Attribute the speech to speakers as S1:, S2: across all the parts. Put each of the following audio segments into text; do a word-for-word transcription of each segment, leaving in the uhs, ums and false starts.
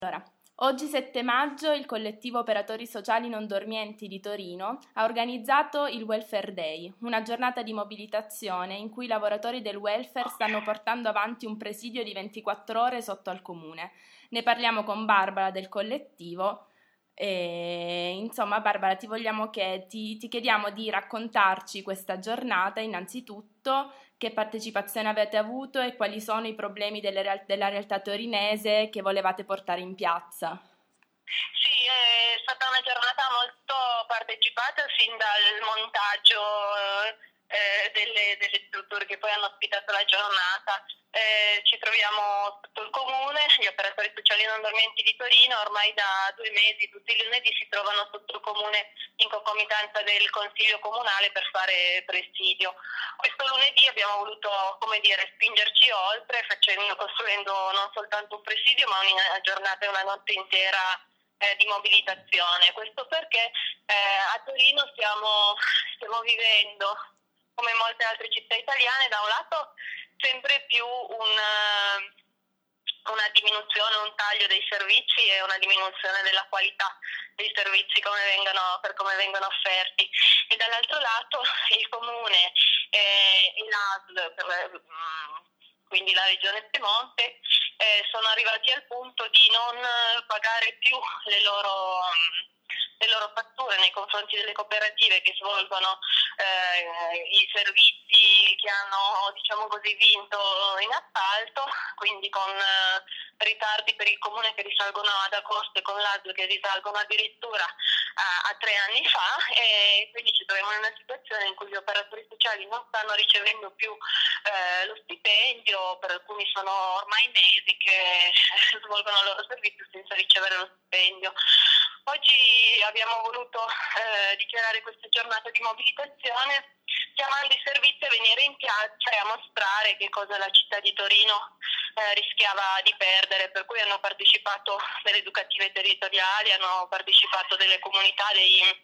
S1: Allora, oggi sette maggio il collettivo Operatori Sociali Non Dormienti di Torino ha organizzato il Welfare Day, una giornata di mobilitazione in cui i lavoratori del welfare stanno portando avanti un presidio di ventiquattro ore sotto al comune. Ne parliamo con Barbara del collettivo. E, insomma, Barbara, ti vogliamo che ti, ti chiediamo di raccontarci questa giornata innanzitutto, che partecipazione avete avuto e quali sono i problemi delle real- della realtà torinese che volevate portare in piazza.
S2: Sì, è stata una giornata molto partecipata sin dal montaggio eh, delle, delle strutture che poi hanno ospitato la giornata. Eh, ci troviamo sotto il comune, gli operatori sociali non dormienti di Torino ormai da due mesi, tutti i lunedì si trovano sotto il comune in concomitanza del consiglio comunale per fare presidio. Questo lunedì abbiamo voluto, come dire, spingerci oltre, facendo, costruendo non soltanto un presidio ma una giornata e una notte intera eh, di mobilitazione. Questo perché eh, a Torino stiamo, stiamo vivendo, come in molte altre città italiane, da un lato sempre più un, una diminuzione, un taglio dei servizi e una diminuzione della qualità dei servizi come vengono, per come vengono offerti, e dall'altro lato il comune eh, e l'A S L, per, quindi la regione Piemonte, eh, sono arrivati al punto di non pagare più le loro le loro fatture nei confronti delle cooperative che svolgono eh, i servizi che hanno, diciamo così, vinto in appalto, quindi con eh, ritardi per il comune che risalgono ad agosto e con l'A S L che risalgono addirittura a, a tre anni fa, e quindi ci troviamo in una situazione in cui gli operatori sociali non stanno ricevendo più eh, lo stipendio, per alcuni sono ormai mesi che svolgono il loro servizio senza ricevere lo stipendio. Oggi abbiamo voluto eh, dichiarare questa giornata di mobilitazione chiamando i servizi a venire in piazza e a mostrare che cosa la città di Torino eh, rischiava di perdere, per cui hanno partecipato delle educative territoriali, hanno partecipato delle comunità, dei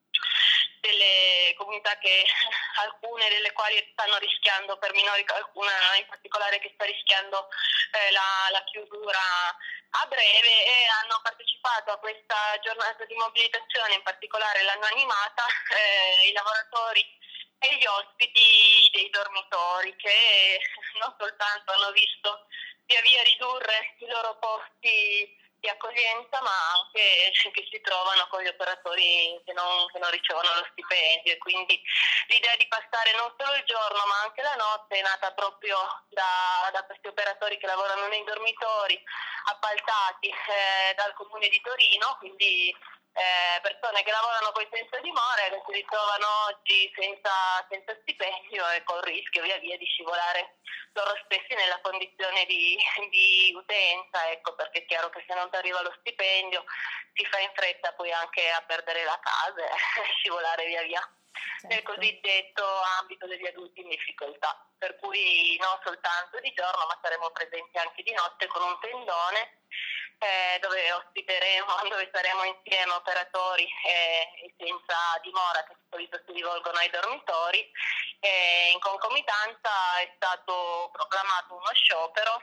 S2: delle comunità che alcune delle quali stanno rischiando per minori, alcuna in particolare che sta rischiando eh, la, la chiusura a breve, e hanno partecipato a questa giornata di mobilitazione, in particolare l'hanno animata eh, i lavoratori e gli ospiti dei dormitori, che non soltanto hanno visto via via ridurre i loro posti di accoglienza, ma anche che si trovano con gli operatori che non, che non ricevono lo stipendio, e quindi l'idea di passare non solo il giorno ma anche la notte è nata proprio da, da questi operatori che lavorano nei dormitori appaltati eh, dal comune di Torino, quindi eh, persone che lavorano poi senza dimora e che si ritrovano oggi senza, senza stipendio e col rischio via via di scivolare loro stessi nella condizione di, di utenza, ecco, perché è chiaro che se non ti arriva lo stipendio si fa in fretta poi anche a perdere la casa e scivolare via via
S1: Certo.
S2: nel cosiddetto ambito degli adulti in difficoltà, per cui non soltanto di giorno ma saremo presenti anche di notte con un tendone eh, dove ospiteremo, dove saremo insieme operatori eh, e senza dimora che di solito si rivolgono ai dormitori. E in concomitanza è stato proclamato uno sciopero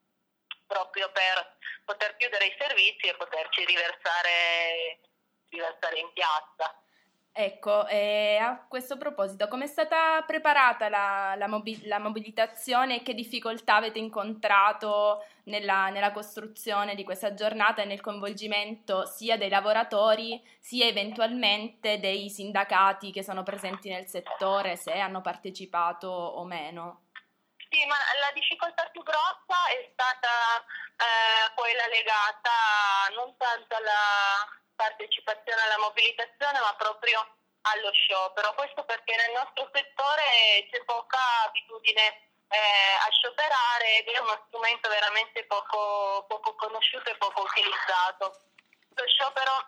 S2: proprio per poter chiudere i servizi e poterci riversare, riversare in piazza.
S1: Ecco, e a questo proposito, come è stata preparata la, la, mobi- la mobilitazione e che difficoltà avete incontrato nella, nella costruzione di questa giornata e nel coinvolgimento sia dei lavoratori sia eventualmente dei sindacati che sono presenti nel settore, se hanno partecipato o meno?
S2: Sì, ma la difficoltà più grossa è stata eh, quella legata non tanto alla partecipazione alla mobilitazione ma proprio allo sciopero. Questo perché nel nostro settore c'è poca abitudine eh, a scioperare ed è uno strumento veramente poco, poco conosciuto e poco utilizzato. Lo sciopero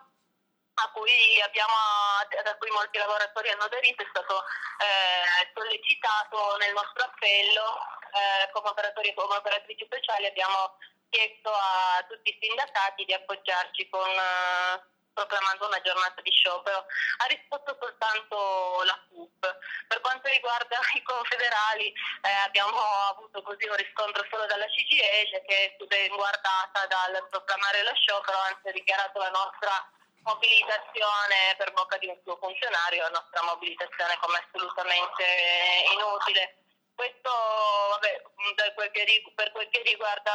S2: a cui abbiamo, da cui molti lavoratori hanno aderito, è stato eh, sollecitato nel nostro appello. Eh, come operatori e come operatrici sociali abbiamo chiesto a tutti i sindacati di appoggiarci con, proclamando una giornata di sciopero. Ha risposto soltanto la C U P. Per quanto riguarda i confederali eh, abbiamo avuto così un riscontro solo dalla C G I L, che è ben guardata dal proclamare lo sciopero, anzi ha dichiarato la nostra mobilitazione per bocca di un suo funzionario, la nostra mobilitazione come assolutamente inutile. Questo vabbè, per quel che, per quel che riguarda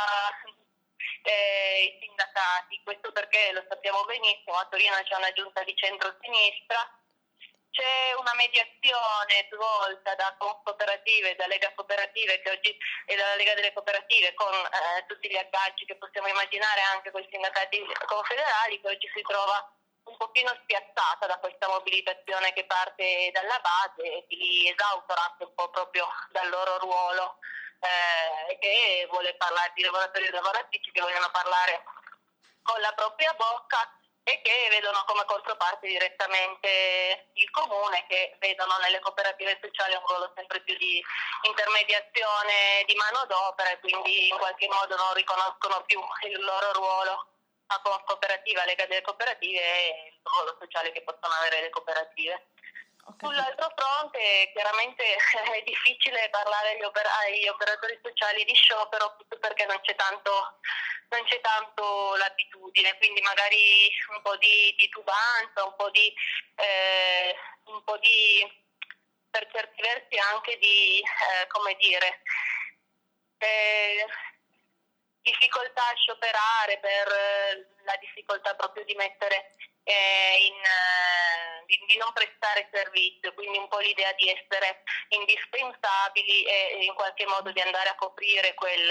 S2: eh, i sindacati, questo perché lo sappiamo benissimo, a Torino c'è una giunta di centro-sinistra, c'è una mediazione svolta da Confcooperative, da Lega Cooperative che oggi, e dalla Lega delle Cooperative con eh, tutti gli aggaggi che possiamo immaginare anche con i sindacati confederali, che oggi si trova un pochino spiazzata da questa mobilitazione che parte dalla base e che li esautora anche un po' proprio dal loro ruolo, eh, che vuole parlare di lavoratori e lavoratrici che vogliono parlare con la propria bocca e che vedono come controparte direttamente il comune, che vedono nelle cooperative sociali un ruolo sempre più di intermediazione di manodopera e quindi in qualche modo non riconoscono più il loro ruolo a cooperativa, Lega delle Cooperative e il ruolo sociale che possono avere le cooperative. Okay. Sull'altro fronte chiaramente è difficile parlare agli, oper- agli operatori sociali di sciopero perché non c'è tanto, non c'è tanto l'abitudine, quindi magari un po' di titubanza, un po' di, eh, un po' di per certi versi anche di, eh, come dire, eh, difficoltà a scioperare per eh, la difficoltà proprio di mettere eh, in, eh, di, di non prestare servizio, quindi un po' l'idea di essere indispensabili e, e in qualche modo di andare a coprire quel,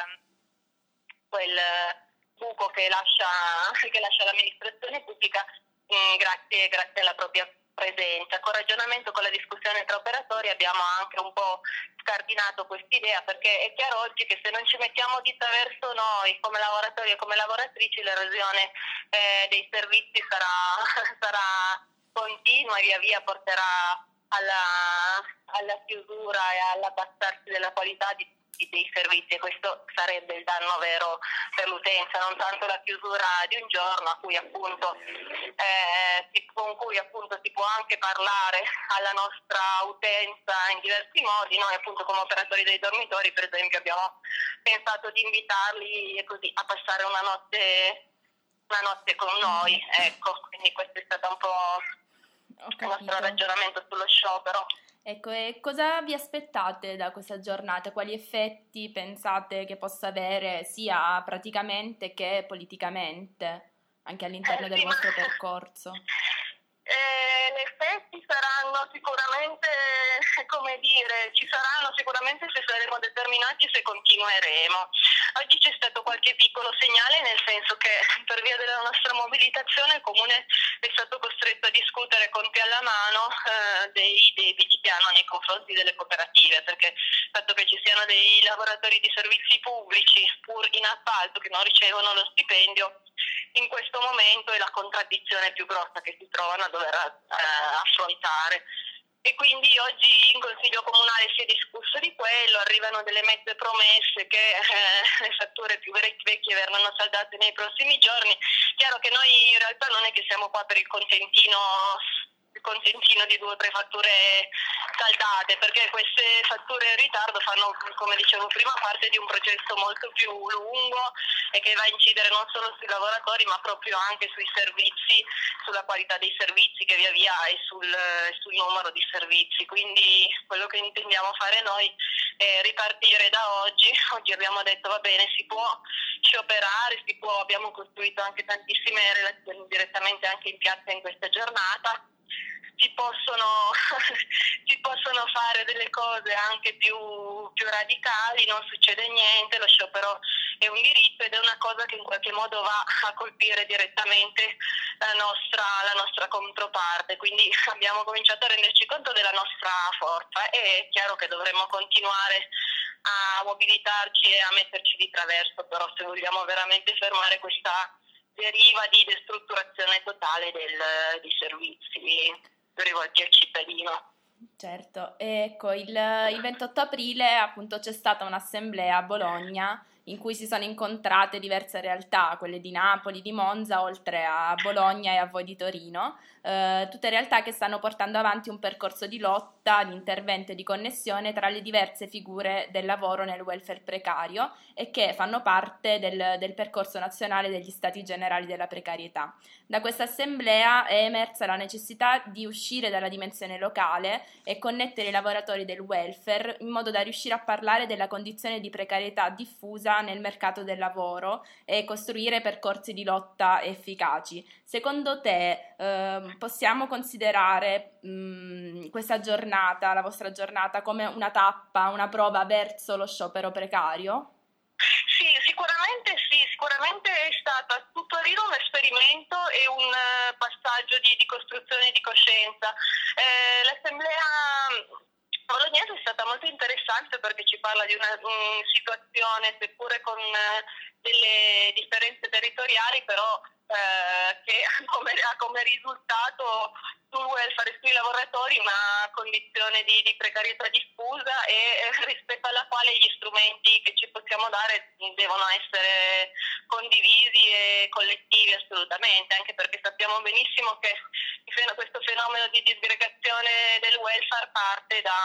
S2: quel buco che lascia, che lascia l'amministrazione pubblica mh, grazie, grazie alla propria presenza. Con ragionamento, con la discussione tra operatori abbiamo anche un po' scardinato quest'idea, perché è chiaro oggi che se non ci mettiamo dita verso noi come lavoratori e come lavoratrici l'erosione eh, dei servizi sarà, sarà continua e via via porterà alla, alla chiusura e all'abbassarsi della qualità di dei servizi, e questo sarebbe il danno vero per l'utenza, non tanto la chiusura di un giorno a cui appunto eh, si, con cui appunto si può anche parlare alla nostra utenza in diversi modi. Noi appunto come operatori dei dormitori per esempio abbiamo pensato di invitarli così a passare una notte una notte con noi, ecco, quindi questo è stato un po' il nostro ragionamento sullo sciopero.
S1: Ecco, e cosa vi aspettate da questa giornata? Quali effetti pensate che possa avere sia praticamente che politicamente, anche all'interno
S2: eh,
S1: del
S2: sì,
S1: vostro
S2: ma...
S1: percorso?
S2: Eh, gli effetti saranno sicuramente, come dire, ci saranno sicuramente se saremo determinati e se continueremo. Oggi c'è stato qualche piccolo segnale, nel senso che per via della nostra mobilitazione il Comune è stato costretto a discutere conti alla mano eh, dei debiti che hanno nei confronti delle cooperative, perché il fatto che ci siano dei lavoratori di servizi pubblici pur in appalto che non ricevono lo stipendio in questo momento è la contraddizione più grossa che si trovano a dover eh, affrontare. E quindi oggi in Consiglio Comunale si è discusso di quello, arrivano delle mezze promesse che eh, le fatture più vecchie verranno saldate nei prossimi giorni. Chiaro che noi in realtà non è che siamo qua per il contentino il contentino di due o tre fatture saldate, perché queste fatture in ritardo fanno, come dicevo prima, parte di un processo molto più lungo e che va a incidere non solo sui lavoratori ma proprio anche sui servizi, sulla qualità dei servizi che via via e sul, sul numero di servizi. Quindi quello che intendiamo fare noi è ripartire da oggi. Oggi abbiamo detto va bene, si può scioperare, si può, abbiamo costruito anche tantissime relazioni direttamente anche in piazza in questa giornata. Si possono, si possono fare delle cose anche più, più radicali, non succede niente, lo sciopero è un diritto ed è una cosa che in qualche modo va a colpire direttamente la nostra, la nostra controparte, quindi abbiamo cominciato a renderci conto della nostra forza e è chiaro che dovremo continuare a mobilitarci e a metterci di traverso, però se vogliamo veramente fermare questa deriva di destrutturazione totale del, dei servizi rivolti al cittadino.
S1: Certo, ecco, il, il ventotto aprile appunto c'è stata un'assemblea a Bologna in cui si sono incontrate diverse realtà, quelle di Napoli, di Monza, oltre a Bologna e a Voi di Torino, eh, tutte realtà che stanno portando avanti un percorso di lotta, di intervento e di connessione tra le diverse figure del lavoro nel welfare precario e che fanno parte del, del percorso nazionale degli Stati Generali della Precarietà. Da questa assemblea è emersa la necessità di uscire dalla dimensione locale e connettere i lavoratori del welfare in modo da riuscire a parlare della condizione di precarietà diffusa nel mercato del lavoro e costruire percorsi di lotta efficaci. Secondo te eh, possiamo considerare mh, questa giornata, la vostra giornata, come una tappa, una prova verso lo sciopero precario?
S2: Sì, sicuramente sì, sicuramente è stato a Torino un esperimento e un uh, passaggio di, di costruzione di coscienza. Eh, l'assemblea bolognese è stata molto interessante perché ci parla di una um, situazione, seppure con uh, delle differenze territoriali, però eh, che come, ha come risultato sul welfare sui lavoratori una condizione di, di precarietà diffusa e eh, rispetto alla quale gli strumenti che ci possiamo dare devono essere condivisi e collettivi assolutamente, anche perché sappiamo benissimo che questo fenomeno di disgregazione del welfare parte da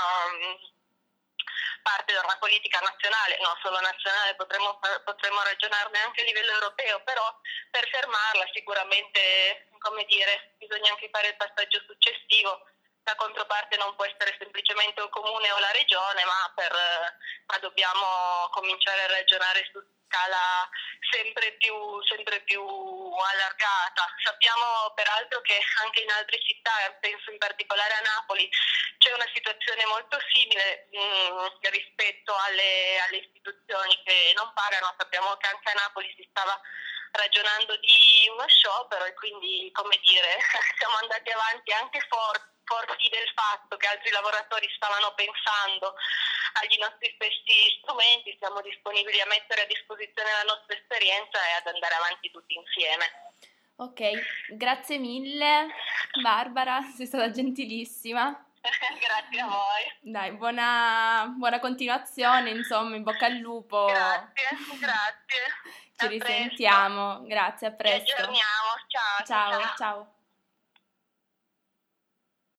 S2: parte da una politica nazionale, non solo nazionale, potremmo, potremmo ragionarne anche a livello europeo, però per fermarla sicuramente, come dire, bisogna anche fare il passaggio successivo. La controparte non può essere semplicemente un comune o la regione, ma, per, ma dobbiamo cominciare a ragionare su scala sempre più, sempre più allargata. Sappiamo peraltro che anche in altre città, penso in particolare a Napoli, c'è una situazione molto simile mh, rispetto alle, alle istituzioni che non pagano. Sappiamo che anche a Napoli si stava ragionando di uno sciopero e quindi, come dire, siamo andati avanti anche forti. forti del fatto che altri lavoratori stavano pensando agli nostri stessi strumenti, siamo disponibili a mettere a disposizione la nostra esperienza e ad andare avanti tutti insieme.
S1: Ok, grazie mille Barbara, sei stata gentilissima.
S2: Grazie a voi.
S1: Dai, buona, buona continuazione, insomma, in bocca al lupo.
S2: Grazie, grazie.
S1: Ci
S2: A
S1: risentiamo,
S2: presto.
S1: grazie, a presto.
S2: Ci aggiorniamo, ciao.
S1: Ciao,
S2: ciao.
S1: ciao.